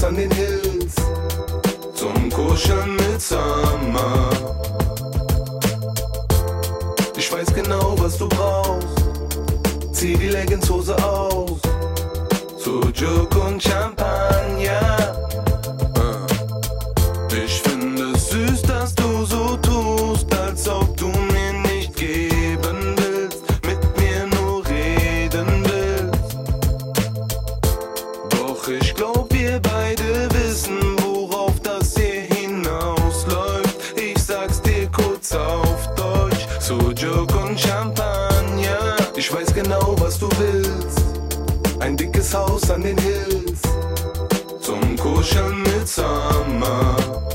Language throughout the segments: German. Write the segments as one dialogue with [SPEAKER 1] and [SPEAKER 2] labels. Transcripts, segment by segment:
[SPEAKER 1] Haus an den Hills, zum Kuscheln mit Summer. Ich weiß genau, was du brauchst. Zieh die Leggingshose aus, Sujuk und Champagner. Ich finde es süß, dass du so tust, als ob du mir nicht geben willst, mit mir nur reden willst. Doch ich glaub, wir beide wissen, worauf das hier hinausläuft. Ich sag's dir kurz auf Deutsch, Sujuk und Champagner. Ich weiß genau, was du willst, ein dickes Haus an den Hills, zum Kuscheln mit Summer.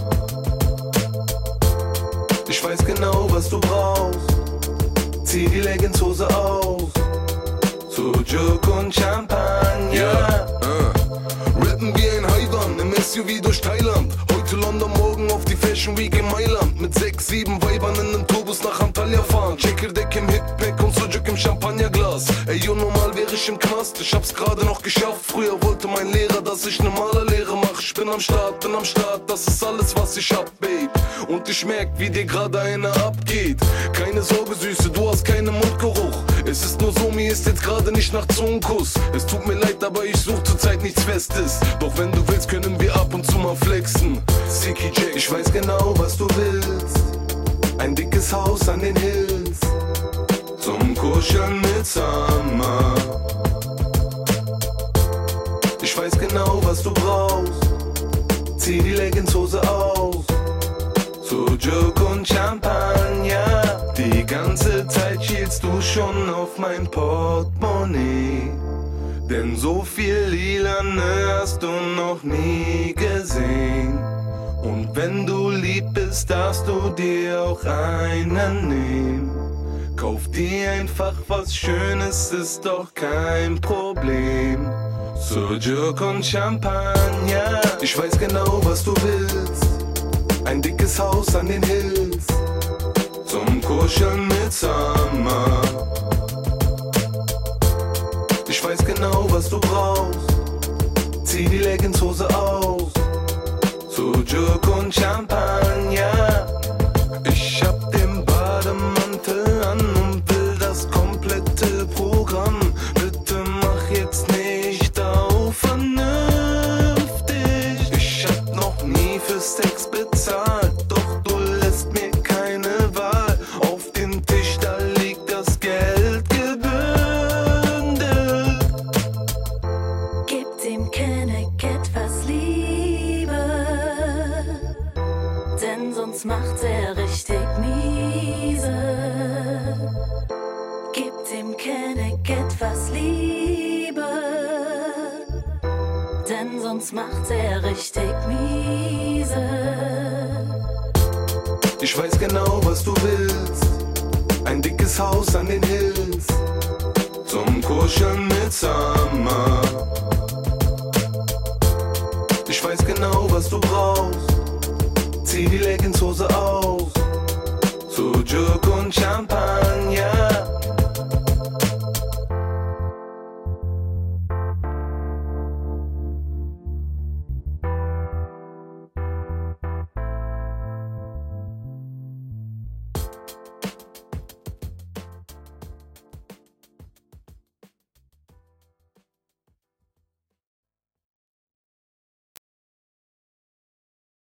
[SPEAKER 1] Ich weiß genau, was du brauchst, zieh die Leggingshose aus, Sujuk und Champagner.
[SPEAKER 2] Rappen wie ein Haiwan im SUV durch Thailand. Heute London, morgen auf die Fashion Week in Mailand. Mit 6, 7 Weibern in nem Turbus nach Antalya fahren. Checker-Deck im Hippack und Sujuk im Champagnerglas. Ey, yo, normal wäre ich im Knast, ich hab's gerade noch geschafft. Früher wollte mein Lehrer, dass ich ne Malerlehre mach. Ich bin am Start, das ist alles, was ich hab, Babe. Und ich merk, wie dir gerade einer abgeht. Keine Sorge, Süße, du hast keinen Mundgeruch. Es ist nur so, mir ist jetzt gerade nicht nach Zungenkuss. Es tut mir leid, aber ich such zurzeit nichts Festes. Doch wenn du willst, können wir ab und zu mal flexen. Siki Jack,
[SPEAKER 1] ich weiß genau, was du willst, ein dickes Haus an den Hills, zum Kuscheln mit Summer. Ich weiß genau, was du brauchst, zieh die Leggingshose aus, Sujuk und Champagner. Die ganze Zeit schielst du schon auf mein Portemonnaie, denn so viel Lilane hast du noch nie gesehen. Und wenn du lieb bist, darfst du dir auch einen nehmen. Kauf dir einfach was Schönes, ist doch kein Problem. Sujuk und Champagner. Ich weiß genau, was du willst, ein dickes Haus an den Hills, zum Kuscheln mit Summer. Ich weiß genau, was du brauchst, zieh die Leggingshose aus, Sujuk und Champagner. Ich hab den Bademantel an und will das komplette Programm. Bitte mach jetzt nicht auf vernünftig. Ich hab noch nie für Sex bezahlt, doch du lässt mir keine Wahl. Auf dem Tisch, da liegt das Geld gebündelt.
[SPEAKER 3] Gebt dem Kenneck etwas Liebe, denn sonst macht er richtig miese. Gebt dem Kenneck etwas Liebe, denn sonst macht er richtig miese.
[SPEAKER 1] Ich weiß genau, was du willst, ein dickes Haus an den Hills, zum Kuscheln mit Summer. Ich weiß genau, was du brauchst, zieh die Leggingshose aus,